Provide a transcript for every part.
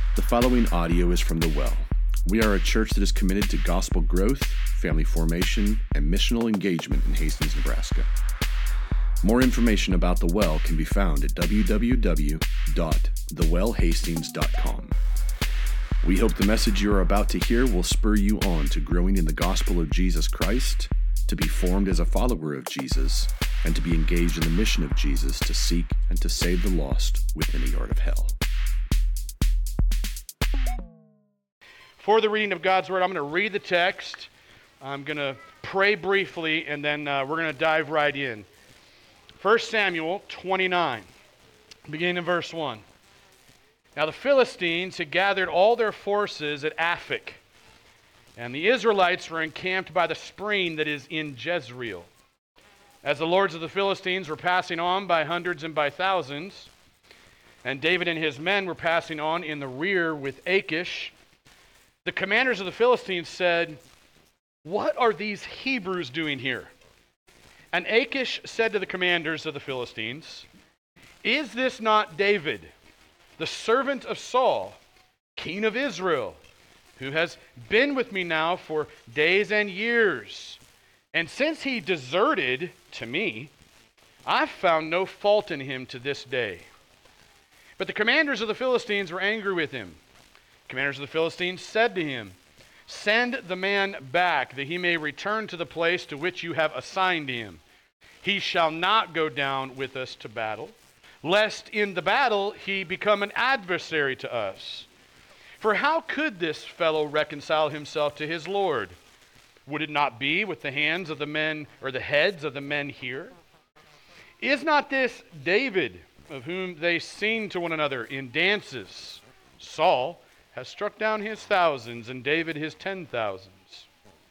The following audio is from The Well. We are a church that is committed to gospel growth, family formation, and missional engagement in Hastings, Nebraska. More information about The Well can be found at www.thewellhastings.com. We hope the message you are about to hear will spur you on to growing in the gospel of Jesus Christ, to be formed as a follower of Jesus, and to be engaged in the mission of Jesus to seek and to save the lost within the yard of hell. For the reading of God's Word, I'm going to read the text, I'm going to pray briefly, and then we're going to dive right in. 1 Samuel 29, beginning in verse 1. Now the Philistines had gathered all their forces at Aphek, and the Israelites were encamped by the spring that is in Jezreel. As the lords of the Philistines were passing on by hundreds and by thousands, and David and his men were passing on in the rear with Achish, the commanders of the Philistines said, "What are these Hebrews doing here?" And Achish said to the commanders of the Philistines, "Is this not David, the servant of Saul, king of Israel, who has been with me now for days and years? And since he deserted to me, I've found no fault in him to this day." But the commanders of the Philistines were angry with him. The commanders of the Philistines said to him, "Send the man back, that he may return to the place to which you have assigned him. He shall not go down with us to battle, lest in the battle he become an adversary to us. For how could this fellow reconcile himself to his Lord? Would it not be with the hands of the men, or the heads of the men here? Is not this David, of whom they sing to one another in dances? Saul has struck down his thousands, and David his 10,000s.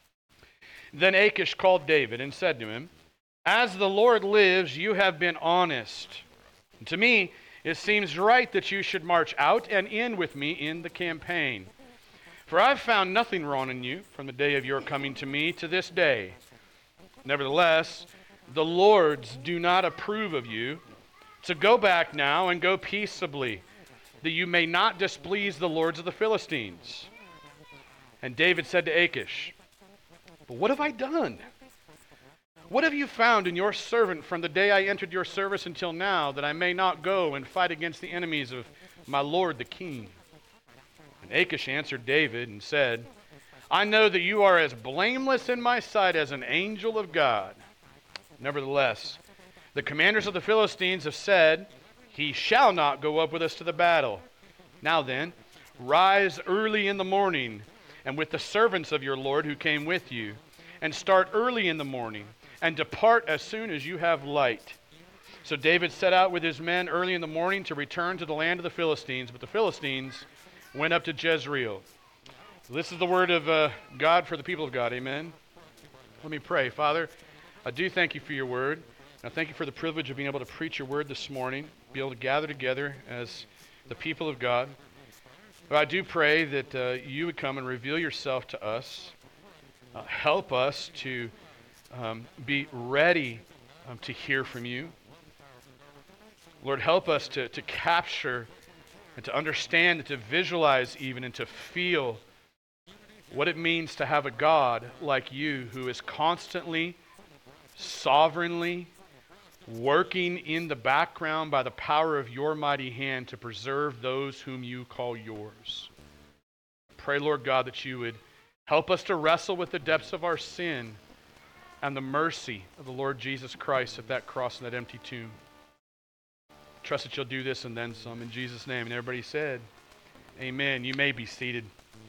Then Achish called David and said to him, "As the Lord lives, you have been honest. And to me, it seems right that you should march out and in with me in the campaign. For I've found nothing wrong in you from the day of your coming to me to this day. Nevertheless, the lords do not approve of you. So go back now and go peaceably, that you may not displease the lords of the Philistines." And David said to Achish, "But what have I done? What have you found in your servant from the day I entered your service until now, that I may not go and fight against the enemies of my lord the king?" And Achish answered David and said, "I know that you are as blameless in my sight as an angel of God. Nevertheless, the commanders of the Philistines have said, 'He shall not go up with us to the battle.' Now then, rise early in the morning, and with the servants of your Lord who came with you, and start early in the morning, and depart as soon as you have light." So David set out with his men early in the morning to return to the land of the Philistines, but the Philistines went up to Jezreel. So this is the word of God for the people of God. Amen. Let me pray. Father, I do thank you for your word. I thank you for the privilege of being able to preach your word this morning, be able to gather together as the people of God. But I do pray that you would come and reveal yourself to us. Help us to be ready to hear from you. Lord, help us to capture and to understand and to visualize even and to feel what it means to have a God like you who is constantly, sovereignly working in the background by the power of your mighty hand to preserve those whom you call yours. Pray, Lord God, that you would help us to wrestle with the depths of our sin and the mercy of the Lord Jesus Christ at that cross and that empty tomb. Trust that you'll do this and then some in Jesus' name. And everybody said, amen. You may be seated.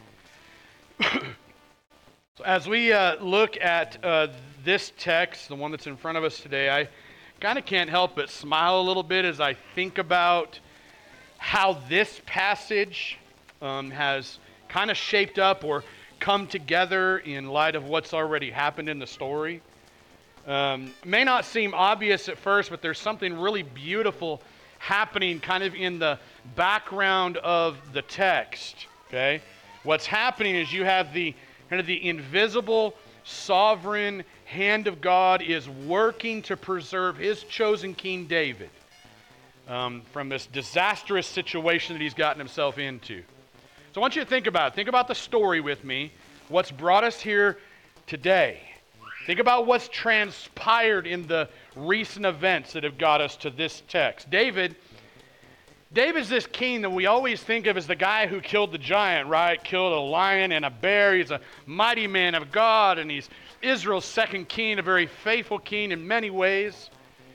So as we look at this text, the one that's in front of us today, I kind of can't help but smile a little bit as I think about how this passage has kind of shaped up or come together in light of what's already happened in the story. May not seem obvious at first, but there's something really beautiful happening kind of in the background of the text. Okay, what's happening is you have the kind of the invisible, sovereign hand of God is working to preserve his chosen King David from this disastrous situation that he's gotten himself into. So I want you to think about it. Think about the story with me, what's brought us here today. Think about what's transpired in the recent events that have got us to this text. David's this king that we always think of as the guy who killed the giant, right? Killed a lion and a bear. He's a mighty man of God, and he's Israel's second king, a very faithful king in many ways.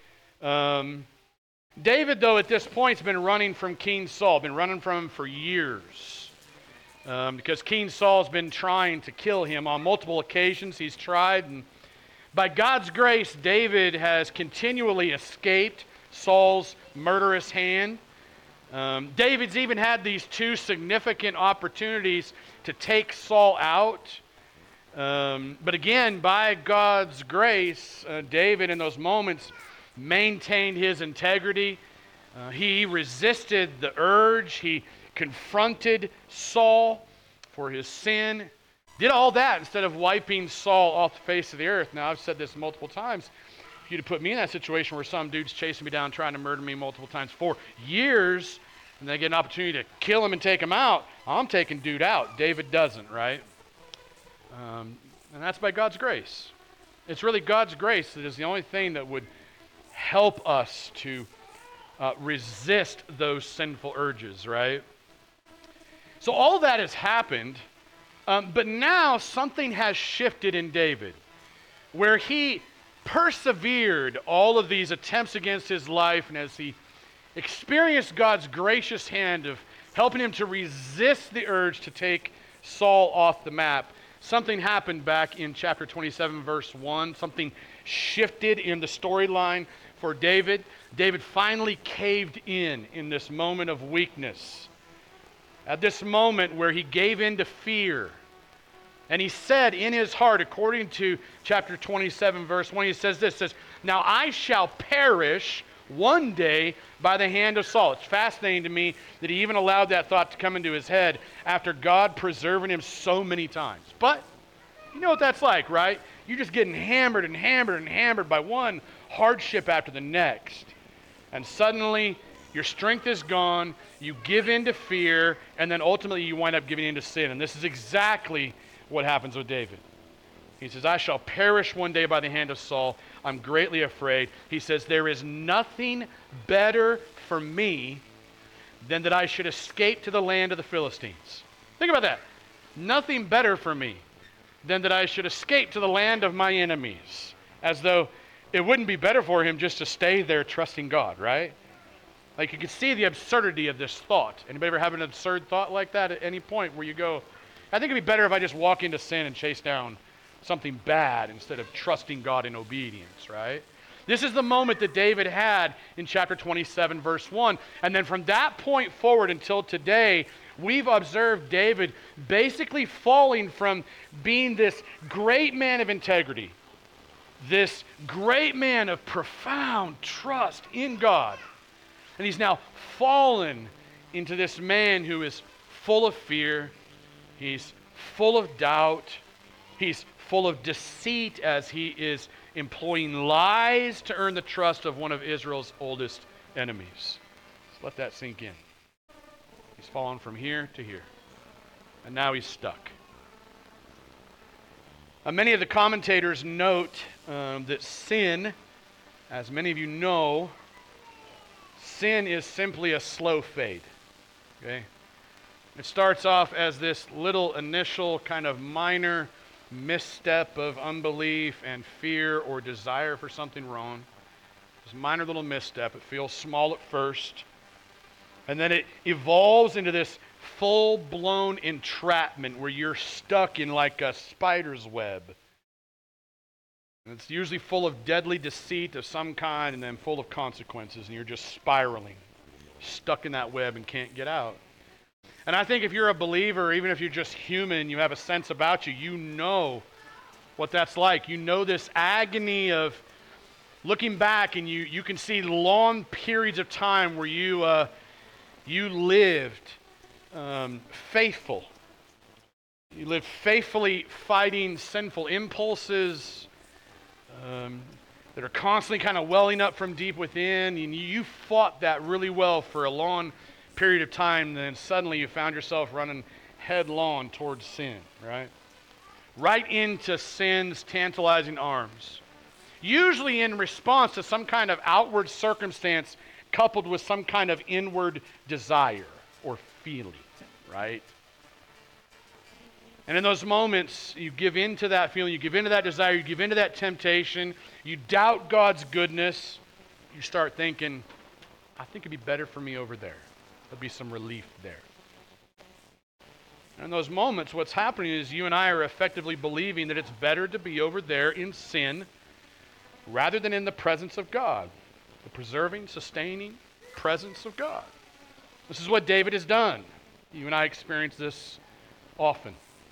David, though, at this point, has been running from King Saul, been running from him for years. Because King Saul's been trying to kill him on multiple occasions. He's tried, and by God's grace, David has continually escaped Saul's murderous hand. David's even had these two significant opportunities to take Saul out. But again, by God's grace, David in those moments maintained his integrity. He resisted the urge. He confronted Saul for his sin. Did all that instead of wiping Saul off the face of the earth. Now, I've said this multiple times. If you'd have put me in that situation where some dude's chasing me down, trying to murder me multiple times for years, and they get an opportunity to kill him and take him out, I'm taking dude out. David doesn't, right? And that's by God's grace. It's really God's grace that is the only thing that would help us to resist those sinful urges, right? So all that has happened, but now something has shifted in David, where he persevered all of these attempts against his life, and as he experienced God's gracious hand of helping him to resist the urge to take Saul off the map, something happened back in chapter 27, verse 1. Something shifted in the storyline for David. David finally caved in this moment of weakness. At this moment where he gave in to fear. And he said in his heart, according to chapter 27, verse 1, he says this, says, "Now I shall perish one day by the hand of Saul." It's fascinating to me that he even allowed that thought to come into his head after God preserving him so many times. But you know what that's like, right? You're just getting hammered and hammered and hammered by one hardship after the next. And suddenly your strength is gone, you give in to fear, and then ultimately you wind up giving in to sin. And this is exactly what happens with David. He says, "I shall perish one day by the hand of Saul. I'm greatly afraid." He says, "There is nothing better for me than that I should escape to the land of the Philistines." Think about that. Nothing better for me than that I should escape to the land of my enemies. As though it wouldn't be better for him just to stay there trusting God, right? Like, you can see the absurdity of this thought. Anybody ever have an absurd thought like that at any point where you go, I think it'd be better if I just walk into sin and chase down something bad instead of trusting God in obedience, right? This is the moment that David had in chapter 27, verse 1. And then from that point forward until today, we've observed David basically falling from being this great man of integrity, this great man of profound trust in God. And he's now fallen into this man who is full of fear. He's full of doubt. He's full of deceit as he is employing lies to earn the trust of one of Israel's oldest enemies. Let's let that sink in. He's fallen from here to here. And now he's stuck. Many of the commentators note that sin, as many of you know, sin is simply a slow fade. Okay? It starts off as this little initial kind of minor misstep of unbelief and fear or desire for something wrong. This minor little misstep. It feels small at first. And then it evolves into this full-blown entrapment where you're stuck in like a spider's web. And it's usually full of deadly deceit of some kind and then full of consequences, and you're just spiraling, stuck in that web and can't get out. And I think if you're a believer, even if you're just human, you have a sense about you, you know what that's like. You know this agony of looking back, and you can see long periods of time where you lived faithful. You lived faithfully fighting sinful impulses that are constantly kind of welling up from deep within, and you fought that really well for a long period of time, and then suddenly you found yourself running headlong towards sin, right? Right into sin's tantalizing arms. Usually in response to some kind of outward circumstance coupled with some kind of inward desire or feeling, right? And in those moments, you give in to that feeling, you give in to that desire, you give in to that temptation, you doubt God's goodness, you start thinking, I think it'd be better for me over there. There'll be some relief there. And in those moments, what's happening is you and I are effectively believing that it's better to be over there in sin rather than in the presence of God, the preserving, sustaining presence of God. This is what David has done. You and I experience this often.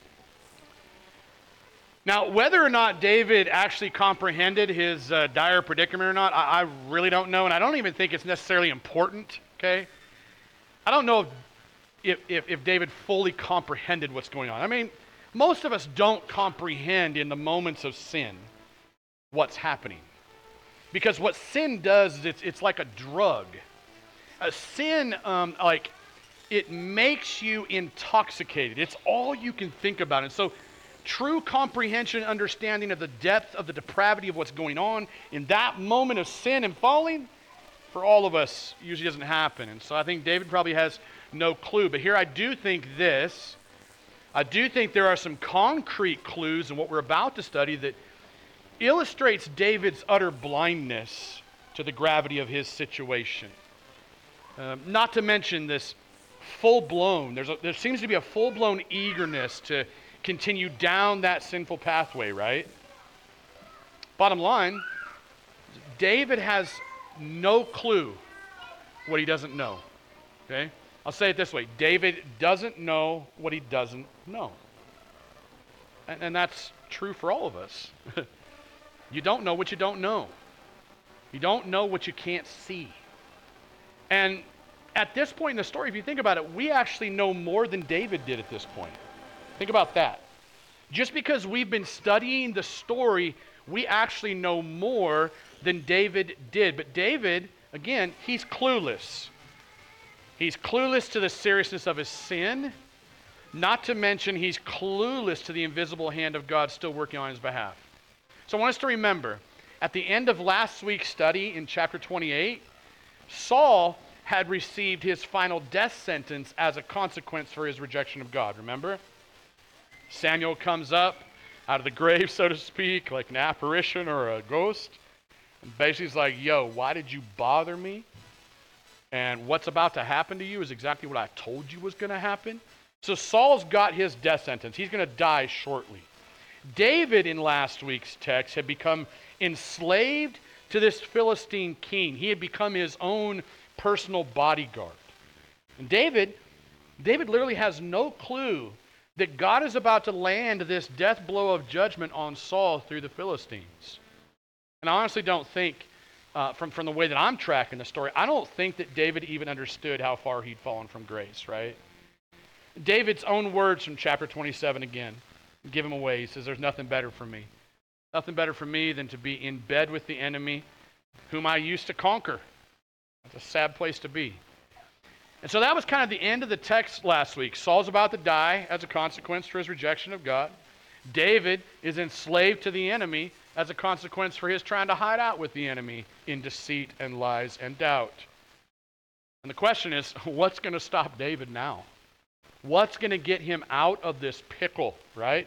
Now, whether or not David actually comprehended his dire predicament or not, I really don't know, and I don't even think it's necessarily important, okay? I don't know if David fully comprehended what's going on. I mean, most of us don't comprehend in the moments of sin what's happening. Because what sin does is it's like a drug. Sin, it makes you intoxicated. It's all you can think about. And so true comprehension and understanding of the depth of the depravity of what's going on in that moment of sin and falling, for all of us, usually doesn't happen. And so I think David probably has no clue. But here I do think this. I do think there are some concrete clues in what we're about to study that illustrates David's utter blindness to the gravity of his situation. Not to mention this full-blown, there seems to be a full-blown eagerness to continue down that sinful pathway, right? Bottom line, David has no clue what he doesn't know, okay? I'll say it this way. David doesn't know what he doesn't know. And that's true for all of us. You don't know what you don't know. You don't know what you can't see. And at this point in the story, if you think about it, we actually know more than David did at this point. Think about that. Just because we've been studying the story, we actually know more than David did. But David, again, he's clueless. He's clueless to the seriousness of his sin, not to mention he's clueless to the invisible hand of God still working on his behalf. So I want us to remember, at the end of last week's study in chapter 28, Saul had received his final death sentence as a consequence for his rejection of God, remember? Samuel comes up out of the grave, so to speak, like an apparition or a ghost, and basically he's like, yo, why did you bother me? And what's about to happen to you is exactly what I told you was going to happen. So Saul's got his death sentence. He's going to die shortly. David, in last week's text, had become enslaved to this Philistine king. He had become his own personal bodyguard. And David literally has no clue that God is about to land this death blow of judgment on Saul through the Philistines. And I honestly don't think, from the way that I'm tracking the story, I don't think that David even understood how far he'd fallen from grace, right? David's own words from chapter 27 again give him away. He says, there's nothing better for me. Nothing better for me than to be in bed with the enemy whom I used to conquer. That's a sad place to be. And so that was kind of the end of the text last week. Saul's about to die as a consequence for his rejection of God. David is enslaved to the enemy as a consequence for his trying to hide out with the enemy in deceit and lies and doubt. And the question is, what's going to stop David now? What's going to get him out of this pickle, right?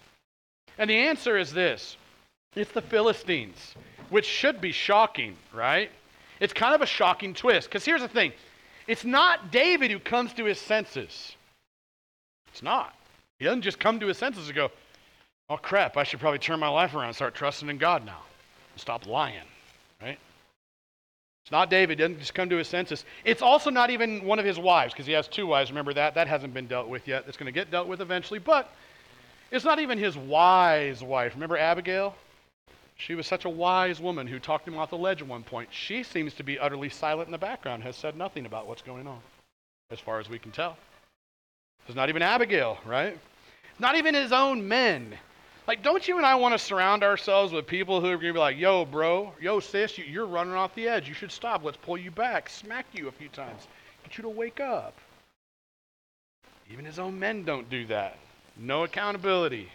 And the answer is this. It's the Philistines, which should be shocking, right? It's kind of a shocking twist, because here's the thing. It's not David who comes to his senses. It's not. He doesn't just come to his senses and go, oh crap, I should probably turn my life around and start trusting in God now. And stop lying, right? It's not David. He doesn't just come to his senses. It's also not even one of his wives, because he has two wives. Remember that? That hasn't been dealt with yet. It's going to get dealt with eventually. But it's not even his wise wife. Remember Abigail? She was such a wise woman who talked him off the ledge at one point. She seems to be utterly silent in the background, has said nothing about what's going on, as far as we can tell. It's not even Abigail, right? Not even his own men. Like, don't you and I want to surround ourselves with people who are going to be like, yo, bro, yo, sis, you're running off the edge. You should stop. Let's pull you back. Smack you a few times. Get you to wake up. Even his own men don't do that. No accountability.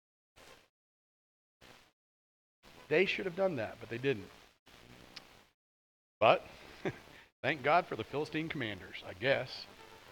They should have done that, but they didn't. But thank God for the Philistine commanders, I guess.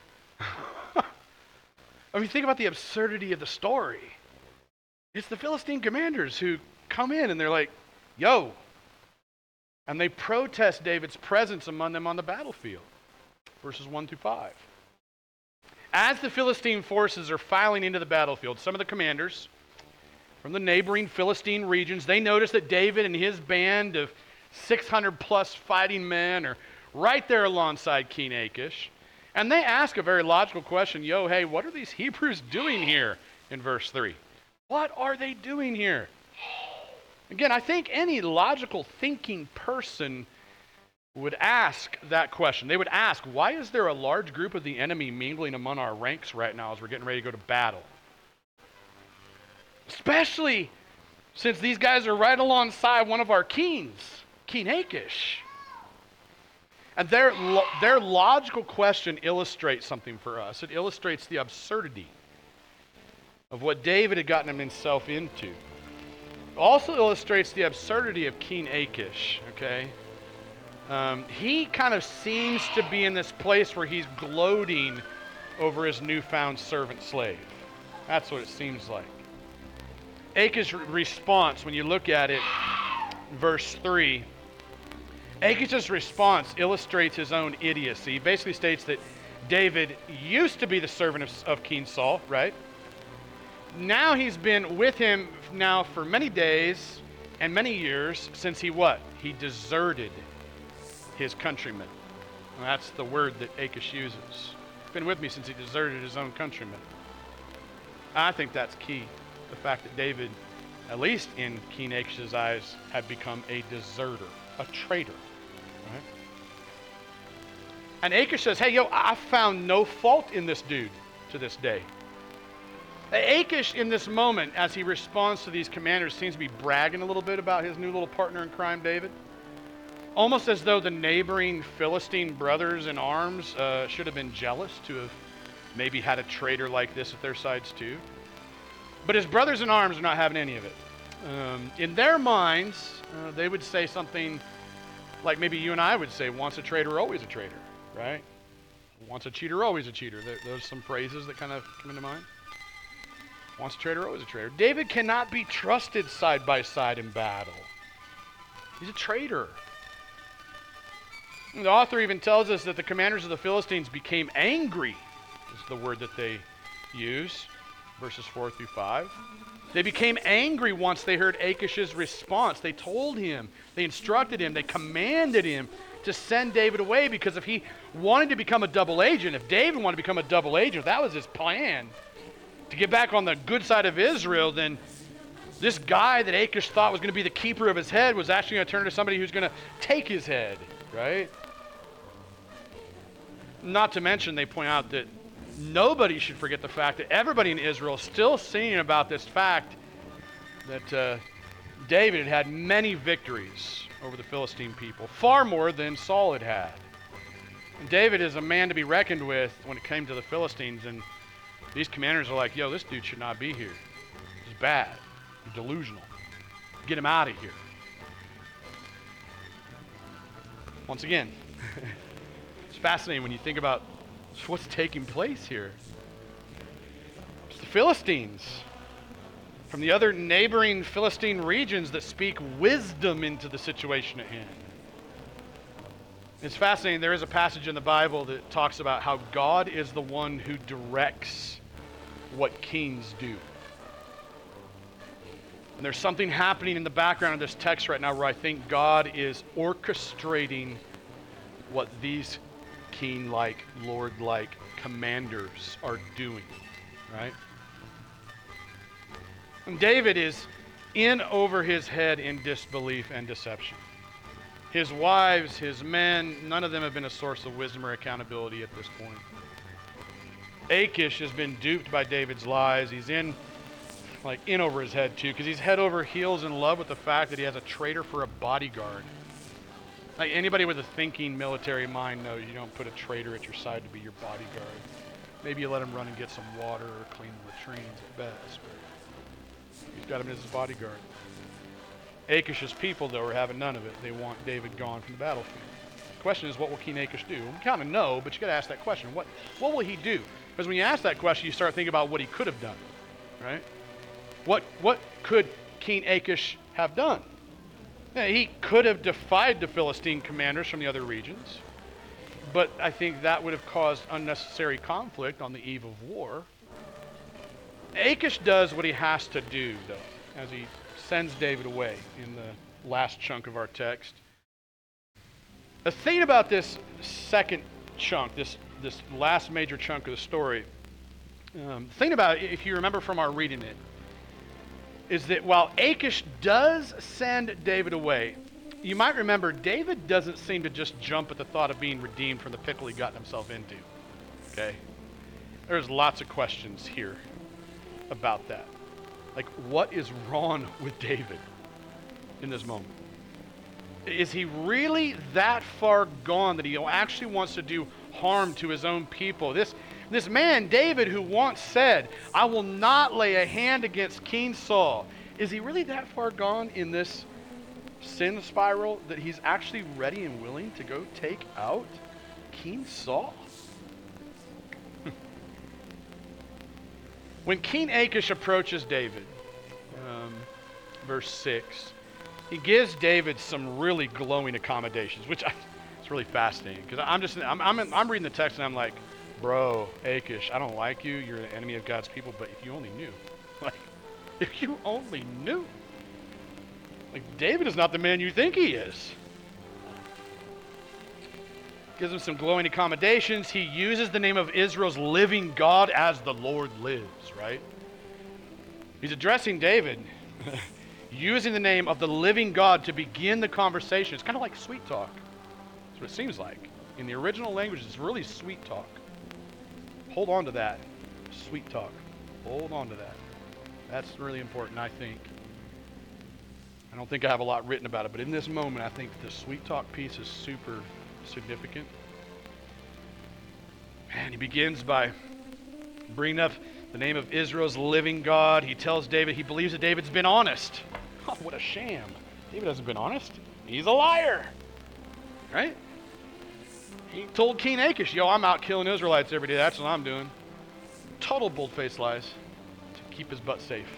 I mean, think about the absurdity of the story. It's the Philistine commanders who come in and they're like, yo. And they protest David's presence among them on the battlefield. Verses 1 through 5. As the Philistine forces are filing into the battlefield, some of the commanders from the neighboring Philistine regions, they notice that David and his band of 600 plus fighting men are right there alongside King Achish. And they ask a very logical question, yo, hey, what are these Hebrews doing here in verse 3? What are they doing here? Again, I think any logical thinking person would ask that question. They would ask, why is there a large group of the enemy mingling among our ranks right now as we're getting ready to go to battle? Especially since these guys are right alongside one of our kings, King Achish. And their logical question illustrates something for us. It illustrates the absurdity of what David had gotten himself into. It also illustrates the absurdity of King Achish, okay? He kind of seems to be in this place where he's gloating over his newfound servant slave. That's what it seems like. Achish's response, when you look at it, verse 3, Achish's response illustrates his own idiocy. He basically states that David used to be the servant of King Saul, right? Now he's been with him now for many days and many years since he what? He deserted his countrymen. And that's the word that Achish uses. He's been with me since he deserted his own countrymen. I think that's key. The fact that David, at least in King Achish's eyes, had become a deserter, a traitor. Right? And Achish says, hey, yo, I found no fault in this dude to this day. Achish, in this moment, as he responds to these commanders, seems to be bragging a little bit about his new little partner in crime, David. Almost as though the neighboring Philistine brothers in arms should have been jealous to have maybe had a traitor like this at their sides too. But his brothers in arms are not having any of it. In their minds, they would say something like maybe you and I would say, once a traitor, always a traitor, right? Once a cheater, always a cheater. Those are some phrases that kind of come into mind. Once a traitor, always a traitor. David cannot be trusted side by side in battle. He's a traitor. And the author even tells us that the commanders of the Philistines became angry, is the word that they use, verses 4 through 5. They became angry once they heard Achish's response. They told him, they instructed him, they commanded him to send David away, because if he wanted to become a double agent, if David wanted to become a double agent, if that was his plan, to get back on the good side of Israel, then this guy that Achish thought was going to be the keeper of his head was actually going to turn into somebody who's going to take his head, right? Not to mention, they point out that nobody should forget the fact that everybody in Israel is still singing about this fact that David had had many victories over the Philistine people, far more than Saul had had. And David is a man to be reckoned with when it came to the Philistines, and these commanders are like, yo, this dude should not be here. He's bad. He's delusional. Get him out of here. Once again, it's fascinating when you think about what's taking place here. It's the Philistines from the other neighboring Philistine regions that speak wisdom into the situation at hand. It's fascinating. There is a passage in the Bible that talks about how God is the one who directs what kings do. And there's something happening in the background of this text right now where I think God is orchestrating what these king-like, lord-like commanders are doing, right? And David is in over his head in disbelief and deception. His wives, his men, none of them have been a source of wisdom or accountability at this point. Achish has been duped by David's lies. He's in over his head too, because he's head over heels in love with the fact that he has a traitor for a bodyguard. Like anybody with a thinking military mind knows you don't put a traitor at your side to be your bodyguard. Maybe you let him run and get some water or clean the latrines at best. But he's got him as his bodyguard. Achish's people, though, are having none of it. They want David gone from the battlefield. The question is, what will King Achish do? We kind of know, but you got to ask that question. What will he do? Because when you ask that question, you start thinking about what he could have done, right? What could King Achish have done? Yeah, he could have defied the Philistine commanders from the other regions, but I think that would have caused unnecessary conflict on the eve of war. Achish does what he has to do, though, as he sends David away in the last chunk of our text. The thing about this second chunk, this last major chunk of the story, the thing about it, if you remember from our reading it, is that while Achish does send David away, you might remember David doesn't seem to just jump at the thought of being redeemed from the pickle he got himself into. Okay? There's lots of questions here about that. Like, what is wrong with David in this moment? Is he really that far gone that he actually wants to do harm to his own people? This man, David, who once said, I will not lay a hand against King Saul, is he really that far gone in this sin spiral that he's actually ready and willing to go take out King Saul? When King Achish approaches David, verse 6, he gives David some really glowing accommodations, which it's really fascinating because I'm reading the text and I'm like, bro, Achish, I don't like you. You're an enemy of God's people, but if you only knew, if you only knew, David is not the man you think he is. Gives him some glowing accommodations. He uses the name of Israel's living God as the Lord lives, right? He's addressing David using the name of the living God to begin the conversation. It's kind of like sweet talk. That's what it seems like. In the original language, it's really sweet talk. Hold on to that. Sweet talk. Hold on to that. That's really important, I think. I don't think I have a lot written about it, but in this moment, I think the sweet talk piece is super significant. And he begins by bringing up the name of Israel's living God. He tells David he believes that David's been honest. Oh, what a sham. David hasn't been honest. He's a liar. Right? He told King Achish, yo, I'm out killing Israelites every day. That's what I'm doing. Total bold-faced lies to keep his butt safe.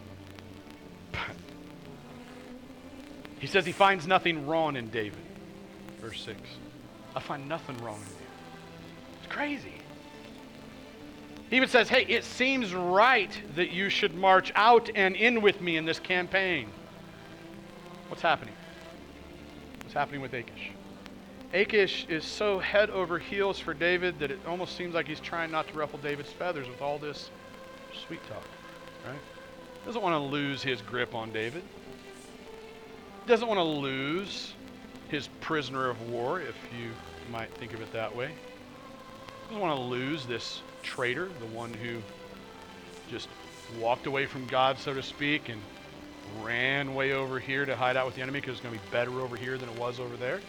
He says he finds nothing wrong in David. Verse 6. I find nothing wrong in you. It's crazy. He even says, hey, it seems right that you should march out and in with me in this campaign. What's happening? What's happening with Achish? Achish is so head over heels for David that it almost seems like he's trying not to ruffle David's feathers with all this sweet talk, right? Doesn't want to lose his grip on David. Doesn't want to lose his prisoner of war, if you might think of it that way. Doesn't want to lose this traitor, the one who just walked away from God, so to speak, and ran way over here to hide out with the enemy because it's going to be better over here than it was over there.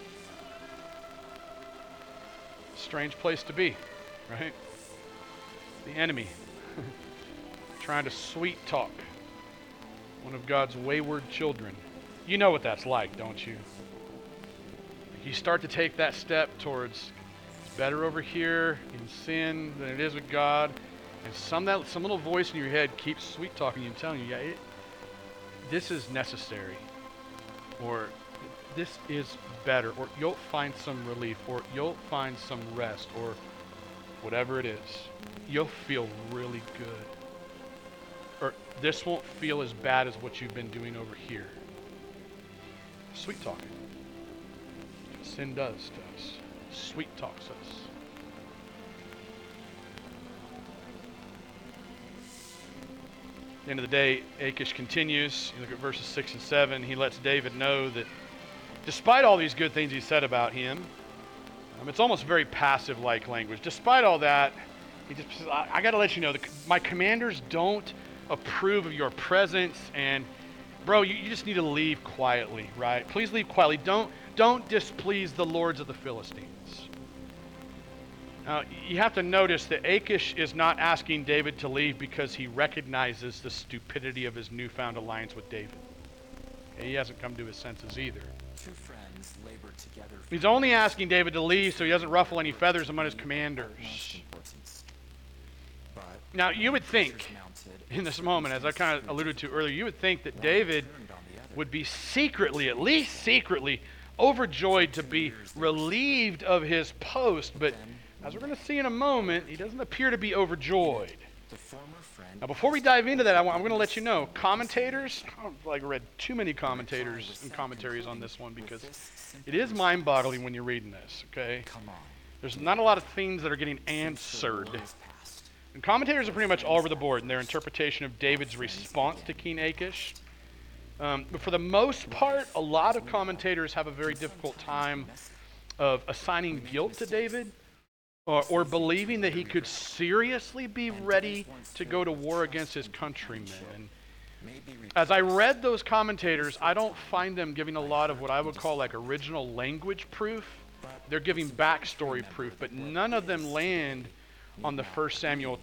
Strange place to be, right? The enemy trying to sweet talk one of God's wayward children. You know what that's like, don't you? You start to take that step towards it's better over here in sin than it is with God, and some little voice in your head keeps sweet talking you and telling you, yeah, this is necessary, or this is better, or you'll find some relief, or you'll find some rest, or whatever it is. You'll feel really good. Or this won't feel as bad as what you've been doing over here. Sweet talking. That's what sin does to us. Sweet talks us. At the end of the day, Achish continues. You look at verses 6 and 7. He lets David know that despite all these good things he said about him, it's almost very passive-like language. Despite all that, he just says, I got to let you know, my commanders don't approve of your presence, and bro, you just need to leave quietly, right? Please leave quietly. Don't displease the lords of the Philistines. Now, you have to notice that Achish is not asking David to leave because he recognizes the stupidity of his newfound alliance with David. Okay, he hasn't come to his senses either. Two friends labored together. He's only asking David to leave so he doesn't ruffle any feathers among his commanders. Now, you would think, in this moment, as I kind of alluded to earlier, you would think that David would be secretly, at least secretly, overjoyed to be relieved of his post, but as we're going to see in a moment, he doesn't appear to be overjoyed. Now, before we dive into that, I'm going to let you know, commentators, I don't read too many commentators and commentaries on this one because it is mind-boggling when you're reading this, okay? There's not a lot of things that are getting answered. And commentators are pretty much all over the board in their interpretation of David's response to King Achish. But for the most part, a lot of commentators have a very difficult time of assigning guilt to David or believing that he could seriously be ready to go to war against his countrymen. And as I read those commentators, I don't find them giving a lot of what I would call like original language proof. They're giving backstory proof, but none of them land on the 1 Samuel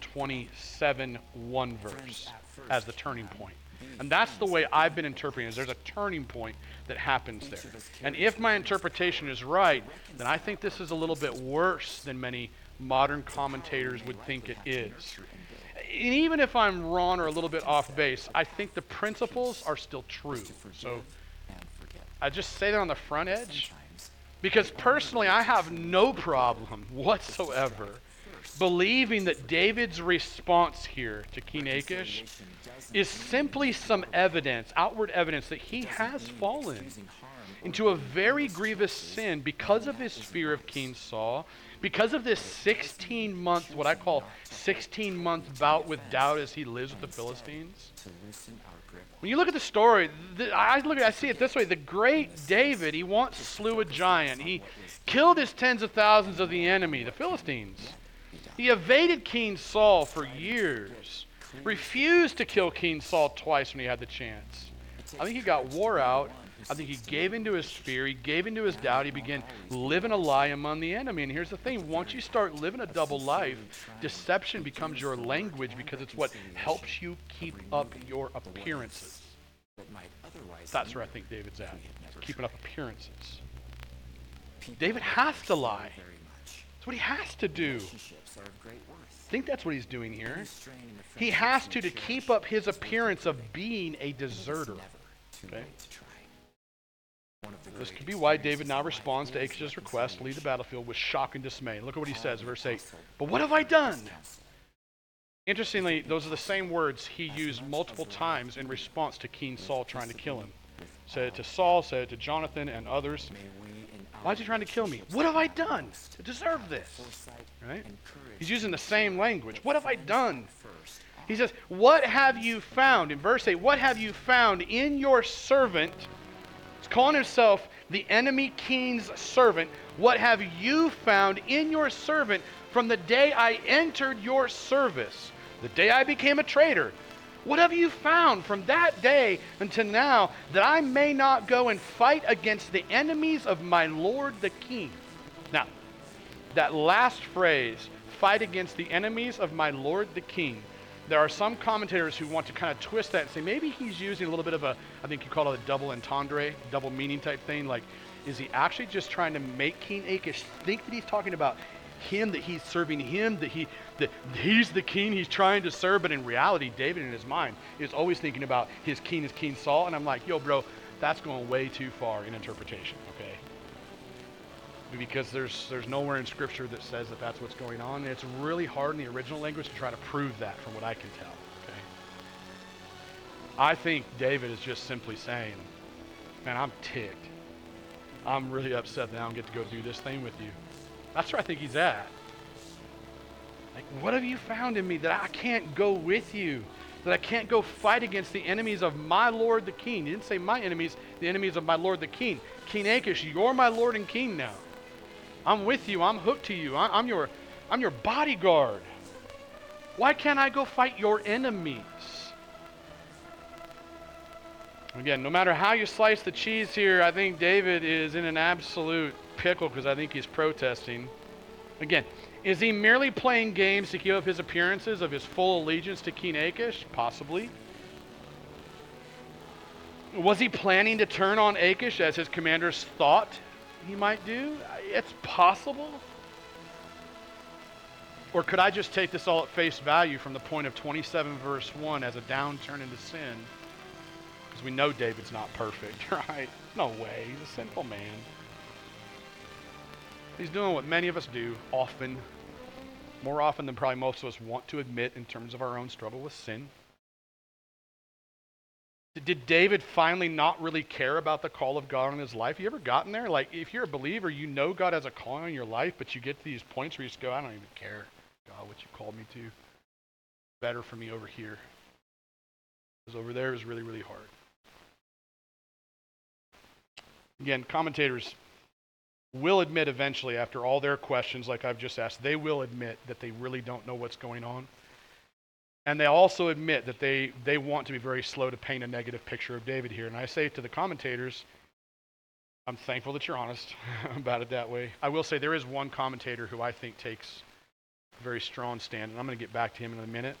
27:1 verse as the turning point. And that's the way I've been interpreting it. There's a turning point that happens there. And if my interpretation is right, then I think this is a little bit worse than many modern commentators would think it is. And even if I'm wrong or a little bit off base, I think the principles are still true. So I just say that on the front edge, because personally I have no problem whatsoever believing that David's response here to King Achish is simply some evidence, outward evidence, that he has fallen into a very grievous sin because of his fear of King Saul, because of this 16-month, what I call 16-month bout with doubt as he lives with the Philistines. When you look at the story, I see it this way. The great David, he once slew a giant. He killed his tens of thousands of the enemy, the Philistines. He evaded King Saul for years, refused to kill King Saul twice when he had the chance. I think he got wore out. I think he gave into his fear. He gave into his doubt. He began living a lie among the enemy. And here's the thing. Once you start living a double life, deception becomes your language because it's what helps you keep up your appearances. That's where I think David's at, keeping up appearances. David has to lie. That's what he has to do. I think that's what he's doing here. He has to keep up his appearance of being a deserter. Okay? This could be why David now responds to Achish's request to leave the battlefield with shock and dismay. Look at what he says, verse 8. But what have I done? Interestingly, those are the same words he used multiple times in response to King Saul trying to kill him. Said it to Saul, said it to Jonathan and others. Why is he trying to kill me? What have I done to deserve this? Right? He's using the same language. What have I done? He says, what have you found? In verse 8, what have you found in your servant? He's calling himself the enemy king's servant. What have you found in your servant from the day I entered your service? The day I became a traitor. What have you found from that day until now that I may not go and fight against the enemies of my Lord the king? Now, that last phrase, fight against the enemies of my Lord the king, there are some commentators who want to kind of twist that and say maybe he's using a little bit of a, I think you call it a double entendre, double meaning type thing. Like, is he actually just trying to make King Achish think that he's talking about him, that he's serving him, that he's the king he's trying to serve? But in reality, David in his mind is always thinking about his king is King Saul. And I'm like, yo, bro, that's going way too far in interpretation, okay? Because there's nowhere in Scripture that says that that's what's going on. And it's really hard in the original language to try to prove that from what I can tell, okay? I think David is just simply saying, man, I'm ticked. I'm really upset that I don't get to go do this thing with you. That's where I think he's at. Like, what have you found in me that I can't go with you? That I can't go fight against the enemies of my Lord the king? He didn't say my enemies, the enemies of my Lord the king. King Achish, you're my Lord and king now. I'm with you. I'm hooked to you. I'm your bodyguard. Why can't I go fight your enemies? Again, no matter how you slice the cheese here, I think David is in an absolute pickle because I think he's protesting. Again, Is he merely playing games to keep up his appearances of his full allegiance to King Achish? Possibly. Was he planning to turn on Achish as his commanders thought he might do? It's possible. Or could I just take this all at face value from the point of 27 verse 1 as a downturn into sin? Because we know David's not perfect, right? No way. He's a sinful man. He's doing what many of us do often, more often than probably most of us want to admit in terms of our own struggle with sin. Did David finally not really care about the call of God on his life? You ever gotten there? Like, if you're a believer, you know God has a calling on your life, but you get to these points where you just go, I don't even care, God, what you called me to. Better for me over here. Because over there is really, really hard. Again, commentators will admit eventually, after all their questions like I've just asked, they will admit that they really don't know what's going on. And they also admit that they want to be very slow to paint a negative picture of David here. And I say to the commentators, I'm thankful that you're honest about it that way. I will say there is one commentator who I think takes a very strong stand, and I'm going to get back to him in a minute.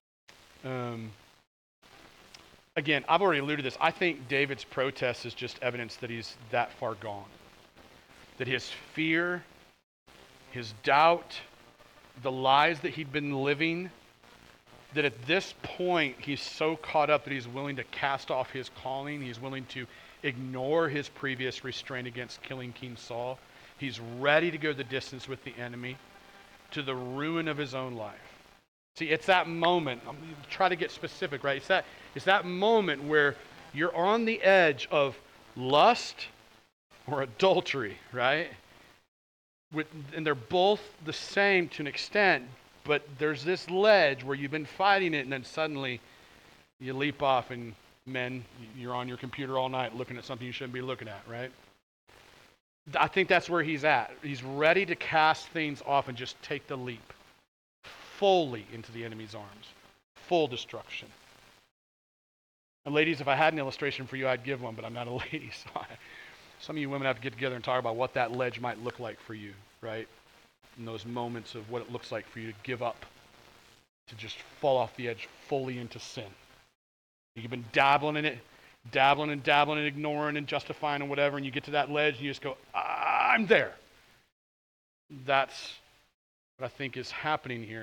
Again, I've already alluded to this. I think David's protest is just evidence that he's that far gone. That his fear, his doubt, the lies that he'd been living, that at this point he's so caught up that he's willing to cast off his calling. He's willing to ignore his previous restraint against killing King Saul. He's ready to go the distance with the enemy to the ruin of his own life. See, it's that moment. I'm going to try to get specific, right? It's that moment where you're on the edge of lust or adultery, right? And they're both the same to an extent, but there's this ledge where you've been fighting it, and then suddenly you leap off, and you're on your computer all night looking at something you shouldn't be looking at, right? I think that's where he's at. He's ready to cast things off and just take the leap fully into the enemy's arms. Full destruction. And ladies, if I had an illustration for you, I'd give one, but I'm not a lady, so some of you women have to get together and talk about what that ledge might look like for you, right? In those moments of what it looks like for you to give up, to just fall off the edge fully into sin. You've been dabbling in it, dabbling and ignoring and justifying and whatever, and you get to that ledge and you just go, I'm there. That's what I think is happening here.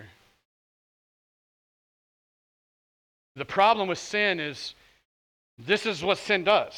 The problem with sin is, this is what sin does.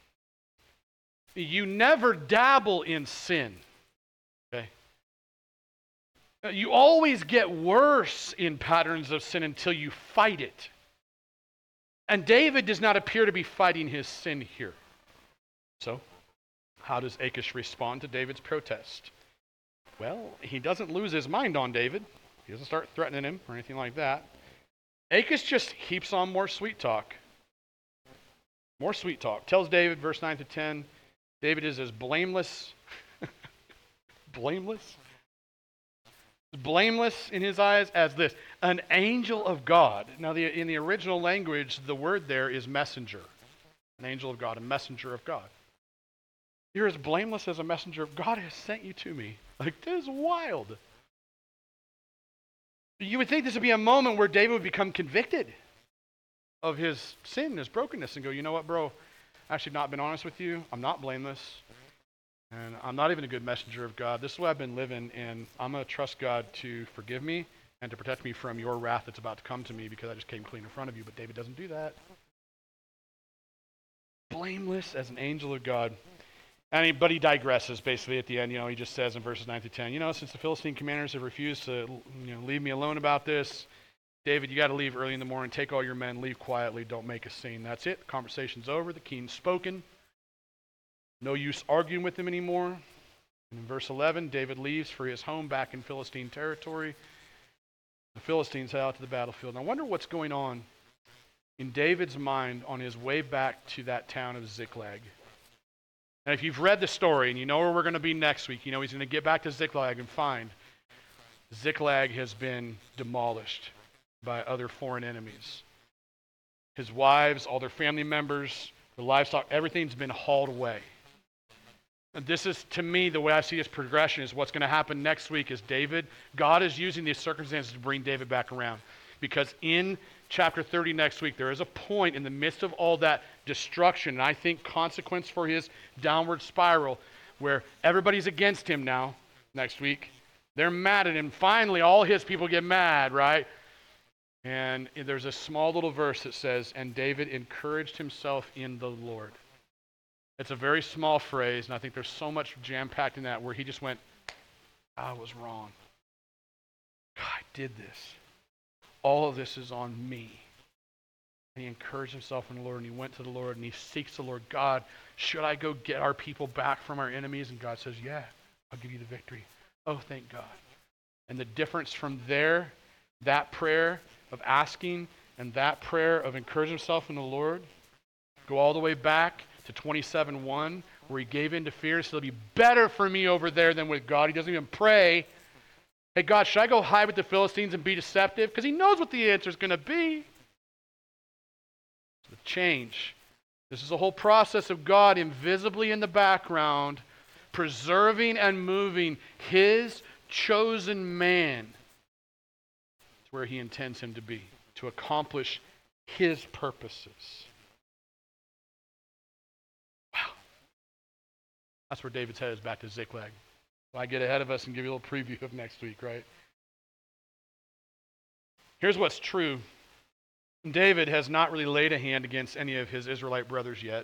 You never dabble in sin. Okay? You always get worse in patterns of sin until you fight it. And David does not appear to be fighting his sin here. So, how does Achish respond to David's protest? Well, he doesn't lose his mind on David. He doesn't start threatening him or anything like that. Achish just heaps on more sweet talk. More sweet talk. Tells David, verse 9 to 10, David is as blameless in his eyes as this, an angel of God. Now, in the original language, the word there is messenger. An angel of God, a messenger of God. You're as blameless as a messenger of God has sent you to me. Like, this is wild. You would think this would be a moment where David would become convicted of his sin, his brokenness, and go, you know what, bro? I actually not been honest with you. I'm not blameless. And I'm not even a good messenger of God. This is what I've been living, and I'm going to trust God to forgive me and to protect me from your wrath that's about to come to me because I just came clean in front of you. But David doesn't do that. Blameless as an angel of God. But he digresses basically at the end. He just says in verses 9 to 10, since the Philistine commanders have refused to leave me alone about this, David, you got to leave early in the morning. Take all your men. Leave quietly. Don't make a scene. That's it. Conversation's over. The king's spoken. No use arguing with him anymore. And in verse 11, David leaves for his home back in Philistine territory. The Philistines head out to the battlefield. And I wonder what's going on in David's mind on his way back to that town of Ziklag. And if you've read the story and you know where we're going to be next week, he's going to get back to Ziklag and find Ziklag has been demolished by other foreign enemies. His wives, all their family members, their livestock, everything's been hauled away. This is, to me, the way I see this progression is what's going to happen next week is God is using these circumstances to bring David back around. Because in chapter 30 next week, there is a point in the midst of all that destruction, and I think consequence for his downward spiral, where everybody's against him now next week. They're mad at him. Finally, all his people get mad, right? And there's a small little verse that says, and David encouraged himself in the Lord. It's a very small phrase, and I think there's so much jam-packed in that where he just went, I was wrong. God, I did this. All of this is on me. And he encouraged himself in the Lord, and he went to the Lord, and he seeks the Lord. God, should I go get our people back from our enemies? And God says, yeah, I'll give you the victory. Oh, thank God. And the difference from there, that prayer of asking and that prayer of encouraging himself in the Lord, go all the way back to 27:1, where he gave in to fear. So it'll be better for me over there than with God. He doesn't even pray, hey, God, should I go hide with the Philistines and be deceptive? Because he knows what the answer is going to be. The change. This is a whole process of God invisibly in the background, preserving and moving his chosen man to where he intends him to be, to accomplish his purposes. Wow. That's where David's head is, back to Ziklag. So I get ahead of us and give you a little preview of next week, right? Here's what's true. David has not really laid a hand against any of his Israelite brothers yet.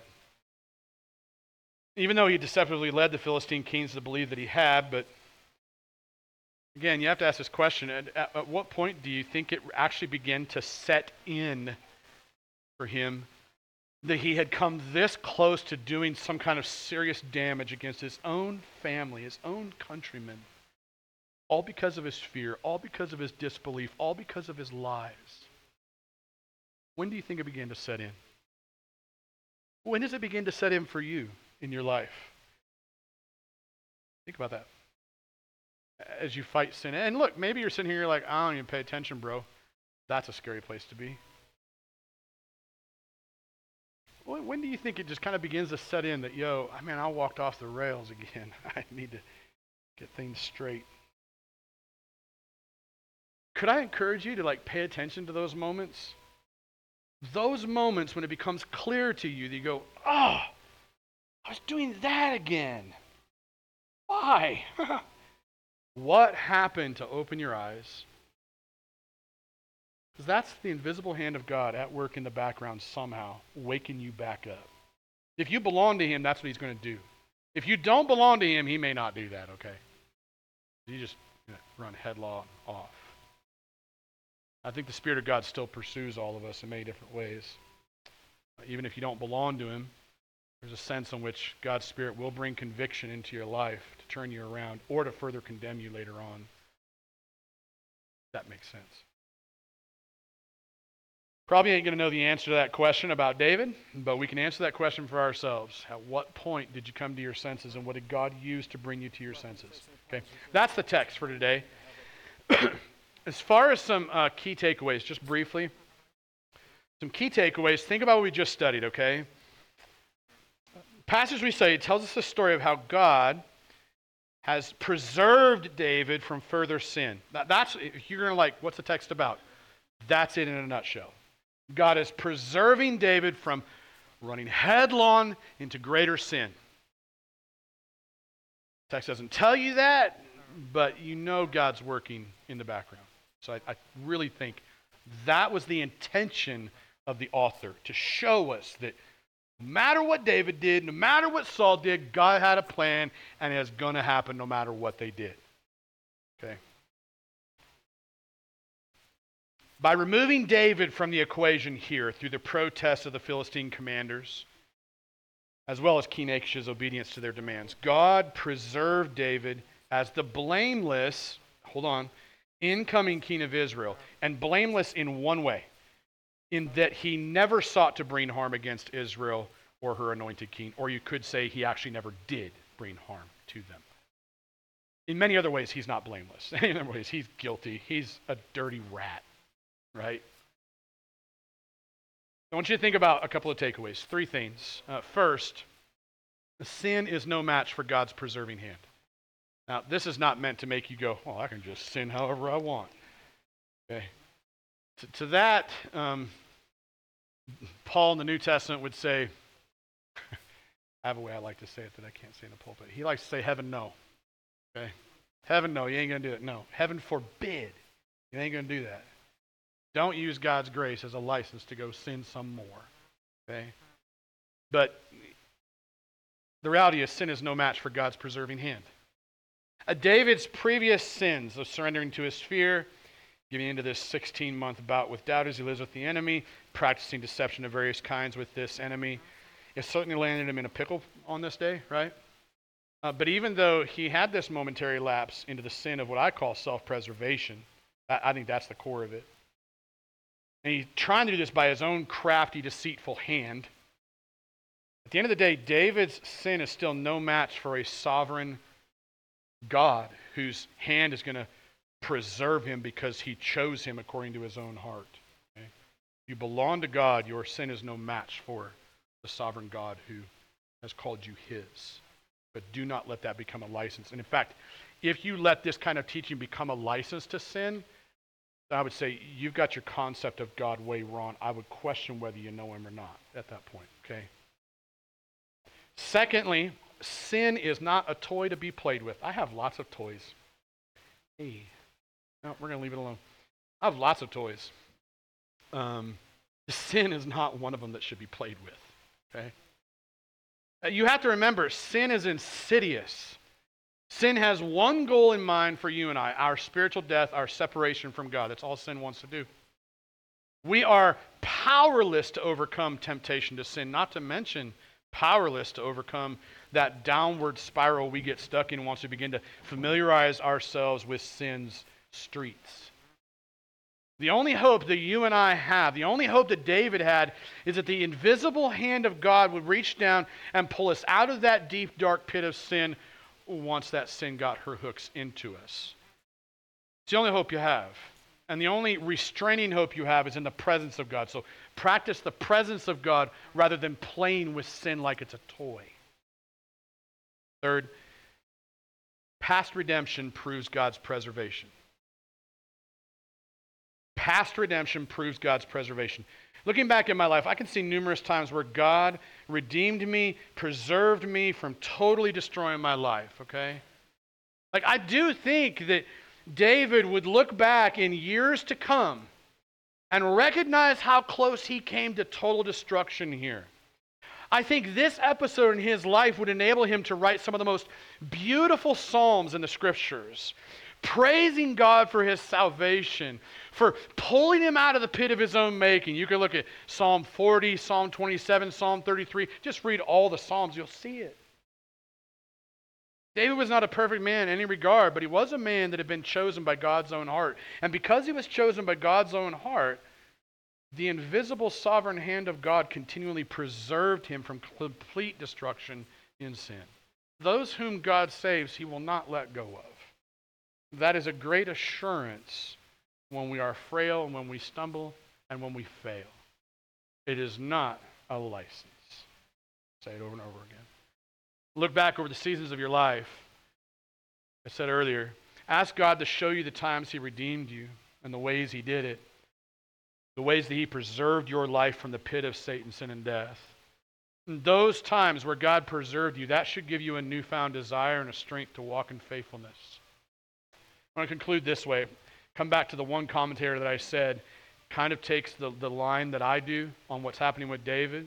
Even though he deceptively led the Philistine kings to believe that he had, but again, you have to ask this question, at what point do you think it actually began to set in for him that he had come this close to doing some kind of serious damage against his own family, his own countrymen, all because of his fear, all because of his disbelief, all because of his lies? When do you think it began to set in? When does it begin to set in for you in your life? Think about that. As you fight sin. And look, maybe you're sitting here, you're like, I don't even pay attention, bro. That's a scary place to be. When do you think it just kind of begins to set in that, I walked off the rails again. I need to get things straight. Could I encourage you to pay attention to those moments? Those moments when it becomes clear to you that you go, I was doing that again. Why? What happened to open your eyes? Because that's the invisible hand of God at work in the background somehow, waking you back up. If you belong to him, that's what he's going to do. If you don't belong to him, he may not do that, okay? You just run headlong off. I think the Spirit of God still pursues all of us in many different ways. Even if you don't belong to him, there's a sense in which God's Spirit will bring conviction into your life to turn you around or to further condemn you later on. That makes sense. Probably ain't going to know the answer to that question about David, but we can answer that question for ourselves. At what point did you come to your senses, and what did God use to bring you to your senses? Okay, that's the text for today. As far as some key takeaways, just briefly, some key takeaways, think about what we just studied, okay? Passage we studied tells us the story of how God has preserved David from further sin. That's, if you're going to what's the text about? That's it in a nutshell. God is preserving David from running headlong into greater sin. The text doesn't tell you that, but God's working in the background. So I really think that was the intention of the author, to show us that no matter what David did, no matter what Saul did, God had a plan, and it is going to happen no matter what they did. Okay? By removing David from the equation here through the protests of the Philistine commanders, as well as King Achish's obedience to their demands, God preserved David as the blameless, incoming king of Israel. And blameless in one way, in that he never sought to bring harm against Israel or her anointed king. Or you could say he actually never did bring harm to them. In many other ways, he's not blameless. In other ways, he's guilty. He's a dirty rat, right? I want you to think about a couple of takeaways. 3 things. First, Sin is no match for God's preserving hand. Now, this is not meant to make you go, well, I can just sin however I want. Okay. To that, Paul in the New Testament would say, I have a way I like to say it that I can't say in the pulpit. He likes to say, heaven, no. Okay? Heaven, no, you ain't going to do it. No. Heaven forbid. You ain't going to do that. Don't use God's grace as a license to go sin some more. Okay? But the reality is sin is no match for God's preserving hand. David's previous sins of surrendering to his fear, giving into this 16-month bout with doubt as he lives with the enemy, practicing deception of various kinds with this enemy, it certainly landed him in a pickle on this day, right? But even though he had this momentary lapse into the sin of what I call self-preservation, I think that's the core of it. And he's trying to do this by his own crafty, deceitful hand. At the end of the day, David's sin is still no match for a sovereign God whose hand is going to preserve him because he chose him according to his own heart. Okay? You belong to God, your sin is no match for the sovereign God who has called you his. But do not let that become a license. And in fact, if you let this kind of teaching become a license to sin, I would say you've got your concept of God way wrong. I would question whether you know him or not at that point, okay? Secondly, sin is not a toy to be played with. I have lots of toys. Hey, no, we're going to leave it alone. I have lots of toys. Sin is not one of them that should be played with, okay? You have to remember, sin is insidious. Sin has one goal in mind for you and I, our spiritual death, our separation from God. That's all sin wants to do. We are powerless to overcome temptation to sin, not to mention powerless to overcome that downward spiral we get stuck in once we begin to familiarize ourselves with sin's streets. The only hope that you and I have, the only hope that David had, is that the invisible hand of God would reach down and pull us out of that deep, dark pit of sin once that sin got her hooks into us. It's the only hope you have. And the only restraining hope you have is in the presence of God. So practice the presence of God rather than playing with sin like it's a toy. Third, past redemption proves God's preservation. Past redemption proves God's preservation. Looking back at my life, I can see numerous times where God redeemed me, preserved me from totally destroying my life, okay? Like, I do think that David would look back in years to come and recognize how close he came to total destruction here. I think this episode in his life would enable him to write some of the most beautiful psalms in the scriptures, praising God for his salvation, for pulling him out of the pit of his own making. You can look at Psalm 40, Psalm 27, Psalm 33. Just read all the Psalms, you'll see it. David was not a perfect man in any regard, but he was a man that had been chosen by God's own heart. And because he was chosen by God's own heart, the invisible sovereign hand of God continually preserved him from complete destruction in sin. Those whom God saves, he will not let go of. That is a great assurance when we are frail and when we stumble and when we fail. It is not a license. Say it over and over again. Look back over the seasons of your life. I said earlier, ask God to show you the times he redeemed you and the ways he did it, the ways that he preserved your life from the pit of Satan, sin, and death. In those times where God preserved you, that should give you a newfound desire and a strength to walk in faithfulness. I want to conclude this way. Come back to the one commentator that I said kind of takes the line that I do on what's happening with David.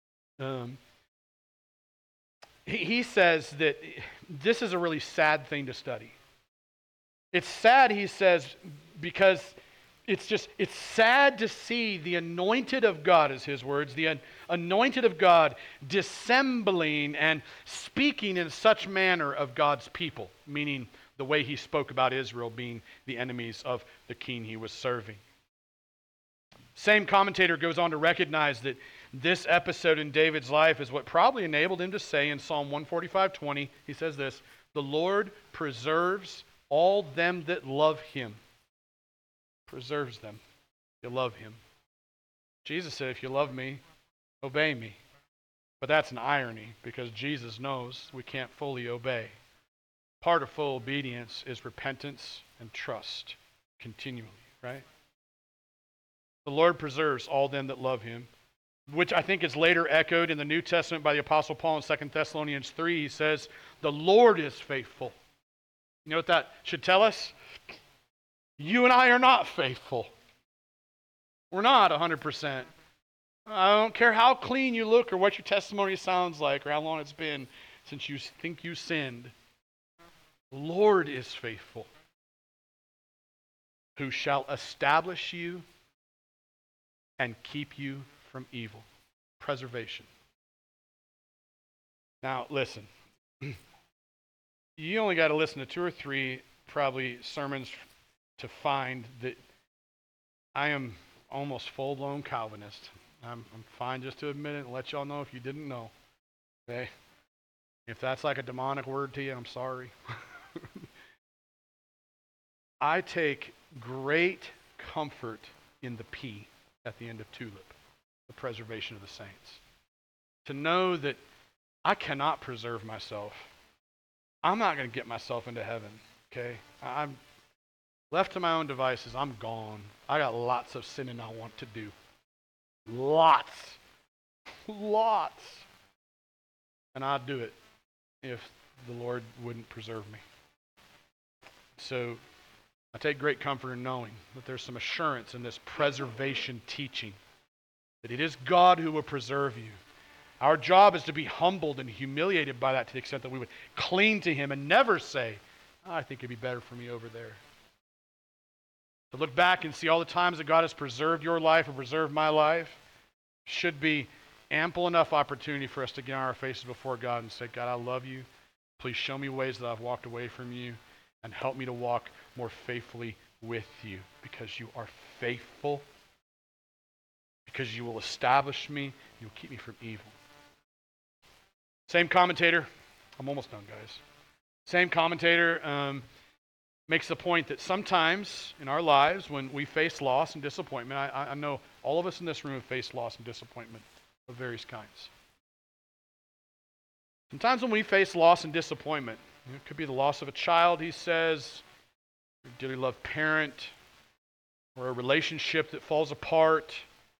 He says that this is a really sad thing to study. It's sad, he says, because it's sad to see the anointed of God, is his words, the anointed of God dissembling and speaking in such manner of God's people, meaning the way he spoke about Israel being the enemies of the king he was serving. Same commentator goes on to recognize that this episode in David's life is what probably enabled him to say in Psalm 145:20, he says this, "The Lord preserves all them that love him." Preserves them. You love him. Jesus said, if you love me, obey me. But that's an irony because Jesus knows we can't fully obey. Part of full obedience is repentance and trust continually, right? The Lord preserves all them that love him, which I think is later echoed in the New Testament by the Apostle Paul in 2 Thessalonians 3. He says, the Lord is faithful. You know what that should tell us? You and I are not faithful. We're not 100%. I don't care how clean you look or what your testimony sounds like or how long it's been since you think you sinned. The Lord is faithful, who shall establish you and keep you from evil. Preservation. Now, listen. You only got to listen to 2 or 3 probably sermons to find that I am almost full-blown Calvinist. I'm fine just to admit it and let y'all know if you didn't know. Okay? If that's like a demonic word to you, I'm sorry. I take great comfort in the P at the end of TULIP, the preservation of the saints. To know that I cannot preserve myself. I'm not going to get myself into heaven, okay? I'm left to my own devices. I'm gone. I got lots of sinning I want to do. Lots. And I'd do it if the Lord wouldn't preserve me. So I take great comfort in knowing that there's some assurance in this preservation teaching, that it is God who will preserve you. Our job is to be humbled and humiliated by that to the extent that we would cling to him and never say, I think it'd be better for me over there. To look back and see all the times that God has preserved your life or preserved my life should be ample enough opportunity for us to get on our faces before God and say, God, I love you. Please show me ways that I've walked away from you and help me to walk more faithfully with you, because you are faithful, because you will establish me, you'll keep me from evil. Same commentator, I'm almost done, guys. Same commentator makes the point that sometimes in our lives when we face loss and disappointment, I know all of us in this room have faced loss and disappointment of various kinds. Sometimes when we face loss and disappointment, it could be the loss of a child, he says, a dearly loved parent, or a relationship that falls apart,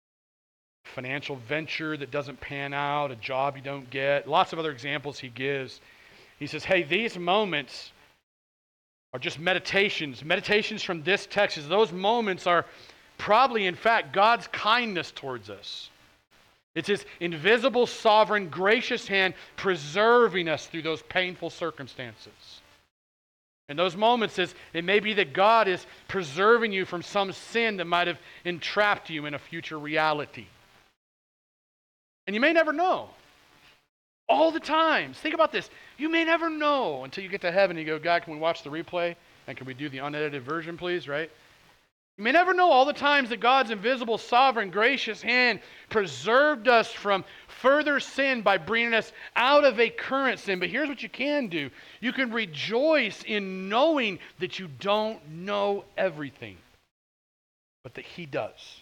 a financial venture that doesn't pan out, a job you don't get, lots of other examples he gives. He says, hey, these moments are just meditations from this text. Those moments are probably, in fact, God's kindness towards us. It's his invisible, sovereign, gracious hand preserving us through those painful circumstances. In those moments, it may be that God is preserving you from some sin that might have entrapped you in a future reality. And you may never know. All the times. Think about this. You may never know until you get to heaven and you go, God, can we watch the replay? And can we do the unedited version, please, right? You may never know all the times that God's invisible, sovereign, gracious hand preserved us from further sin by bringing us out of a current sin. But here's what you can do. You can rejoice in knowing that you don't know everything, but that he does.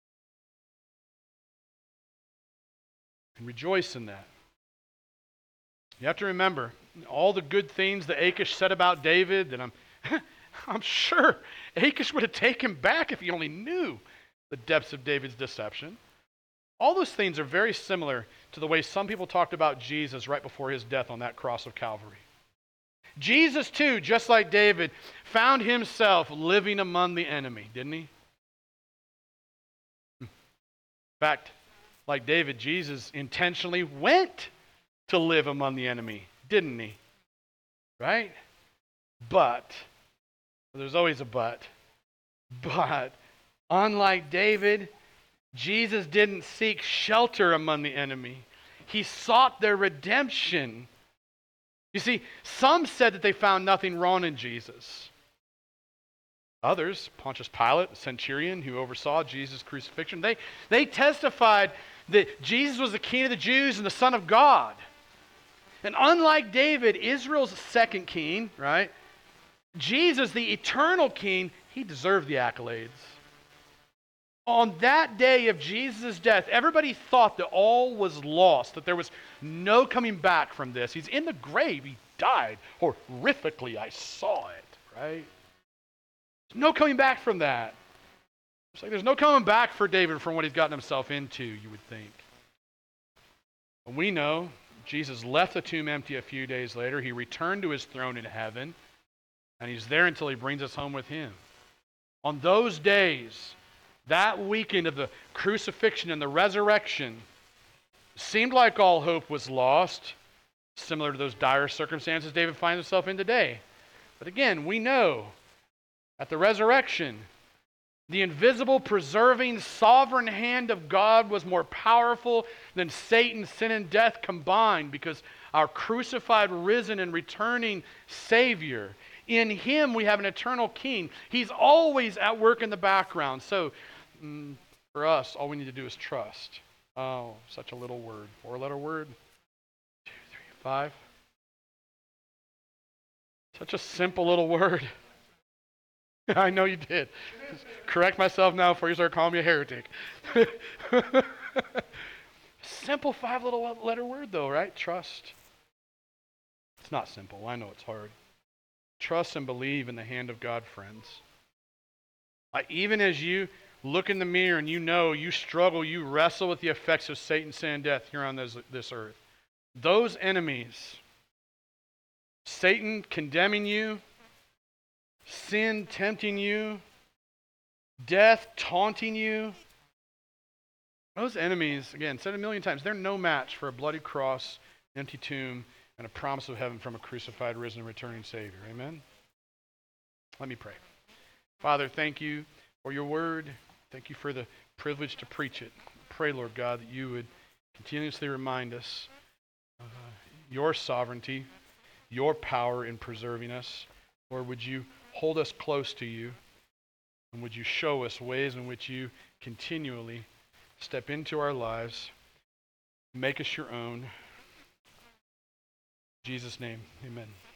And rejoice in that. You have to remember all the good things that Achish said about David, that I'm sure Achish would have taken back if he only knew the depths of David's deception. All those things are very similar to the way some people talked about Jesus right before his death on that cross of Calvary. Jesus, too, just like David, found himself living among the enemy, didn't he? In fact, like David, Jesus intentionally went to live among the enemy, didn't he? Right? But, there's always a but unlike David, Jesus didn't seek shelter among the enemy. He sought their redemption. You see, some said that they found nothing wrong in Jesus. Others, Pontius Pilate, the centurion who oversaw Jesus' crucifixion, they testified that Jesus was the King of the Jews and the Son of God. And unlike David, Israel's second king, right? Jesus, the eternal king, he deserved the accolades. On that day of Jesus' death, everybody thought that all was lost, that there was no coming back from this. He's in the grave. He died horrifically. I saw it, right? There's no coming back from that. It's like there's no coming back for David from what he's gotten himself into, you would think. But we know Jesus left the tomb empty a few days later. He returned to his throne in heaven, and he's there until he brings us home with him. On those days, that weekend of the crucifixion and the resurrection, seemed like all hope was lost, similar to those dire circumstances David finds himself in today. But again, we know at the resurrection, the invisible, preserving, sovereign hand of God was more powerful than Satan, sin, and death combined, because our crucified, risen, and returning Savior, in him we have an eternal King. He's always at work in the background. So for us, all we need to do is trust. Oh, such a little word. 4-letter word. 2, 3, 5. Such a simple little word. I know you did. Just correct myself now before you start calling me a heretic. Simple 5-letter word though, right? Trust. It's not simple. I know it's hard. Trust and believe in the hand of God, friends. Even as you look in the mirror and you know you struggle, you wrestle with the effects of Satan, sin, and death here on this earth. Those enemies, Satan condemning you, sin tempting you, death taunting you, those enemies, again, said a million times, they're no match for a bloody cross, empty tomb, and a promise of heaven from a crucified, risen, and returning Savior. Amen? Let me pray. Father, thank you for your word. Thank you for the privilege to preach it. Pray, Lord God, that you would continuously remind us of your sovereignty, your power in preserving us. Lord, would you hold us close to you, and would you show us ways in which you continually step into our lives, make us your own. In Jesus' name, amen.